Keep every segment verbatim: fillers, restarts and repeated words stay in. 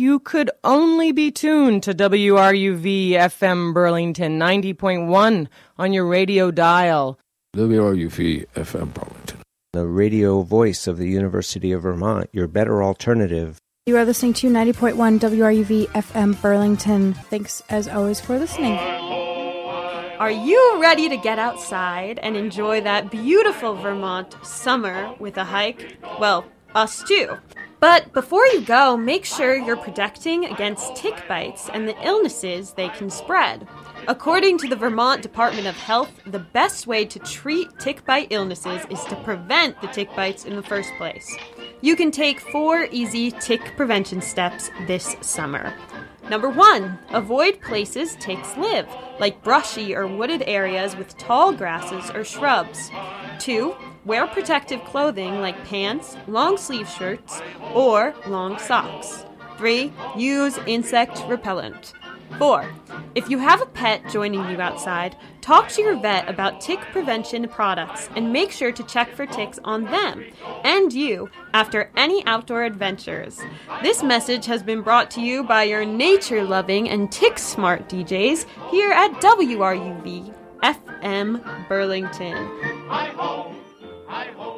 you could only be tuned to W R U V F M Burlington ninety point one on your radio dial. W R U V F M Burlington, the radio voice of the University of Vermont, your better alternative. You are listening to ninety point one W R U V F M Burlington. Thanks, as always, for listening. Are you ready to get outside and enjoy that beautiful Vermont summer with a hike? Well, us too. But before you go, make sure you're protecting against tick bites and the illnesses they can spread. According to the Vermont Department of Health, the best way to treat tick bite illnesses is to prevent the tick bites in the first place. You can take four easy tick prevention steps this summer. Number one, avoid places ticks live, like brushy or wooded areas with tall grasses or shrubs. Two, wear protective clothing like pants, long sleeve shirts, or long socks. Three, use insect repellent. Four, if you have a pet joining you outside, talk to your vet about tick prevention products and make sure to check for ticks on them and you after any outdoor adventures. This message has been brought to you by your nature-loving and tick-smart D Js here at W R U V F M Burlington. Hi-ho, hi-ho.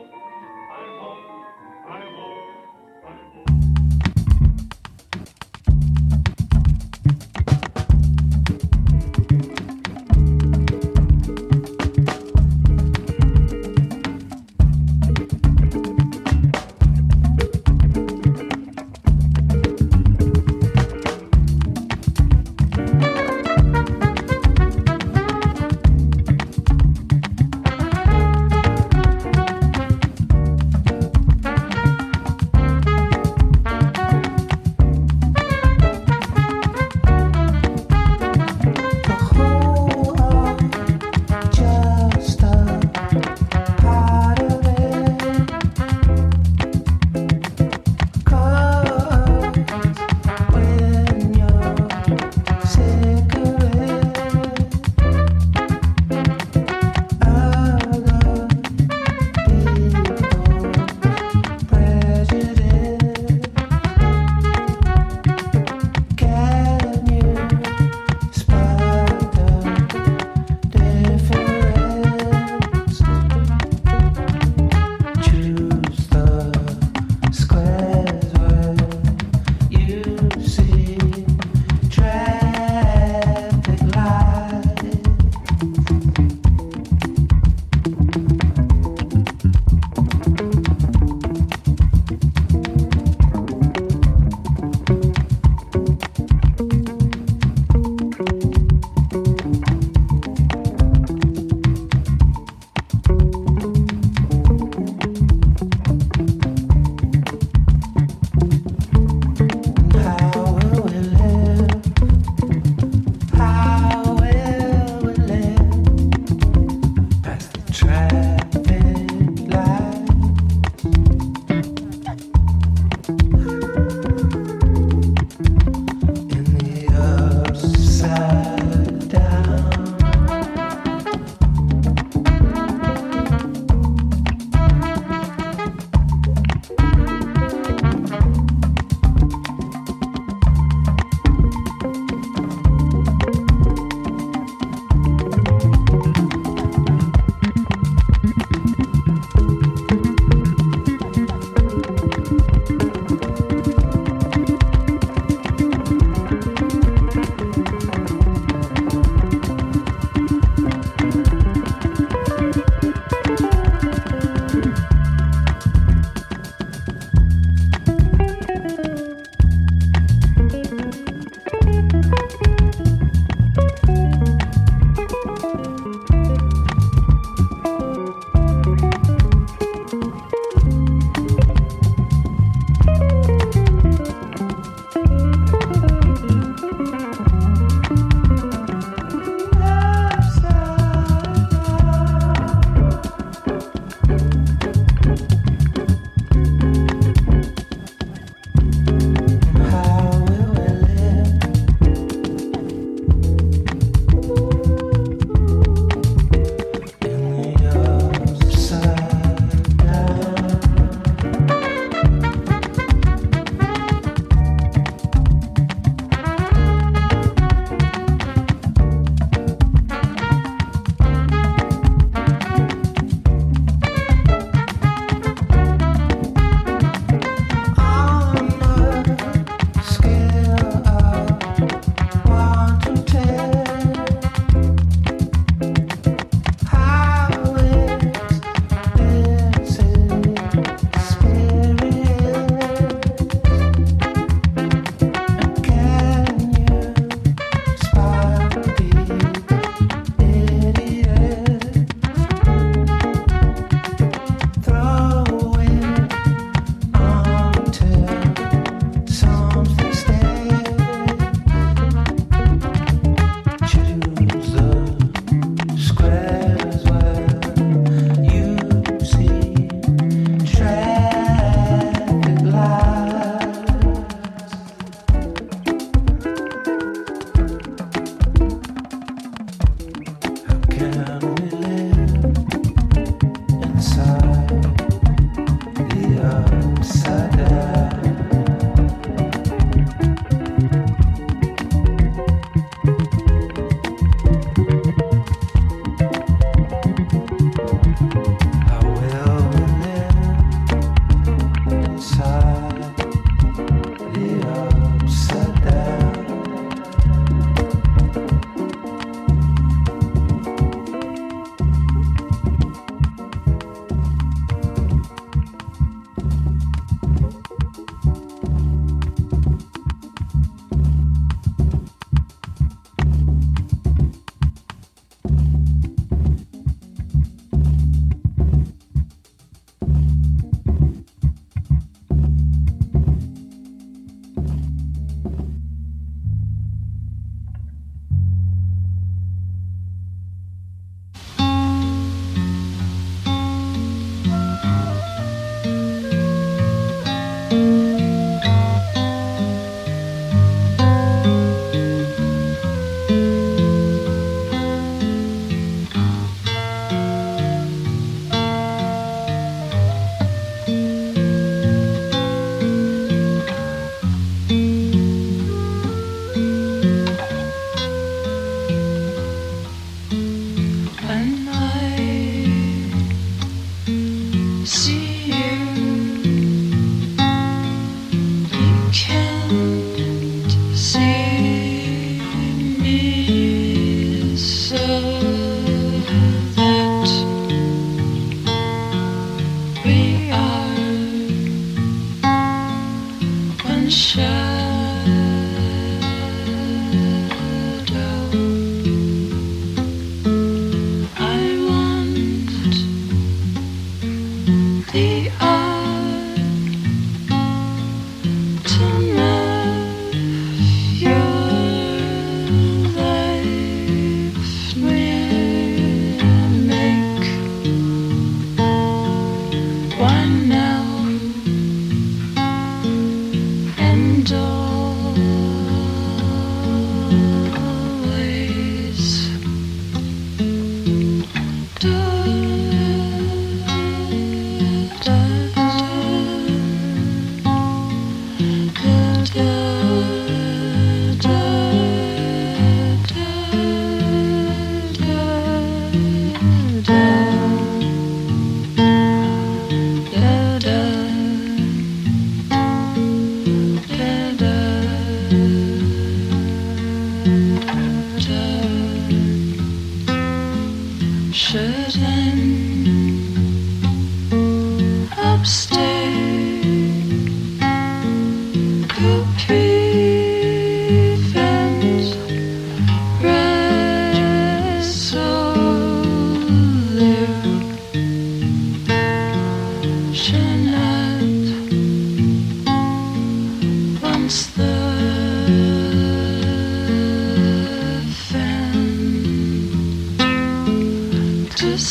To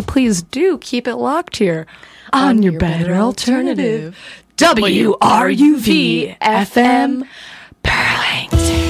please do keep it locked here on, on your, your better, better alternative. W R U V F M Burlington.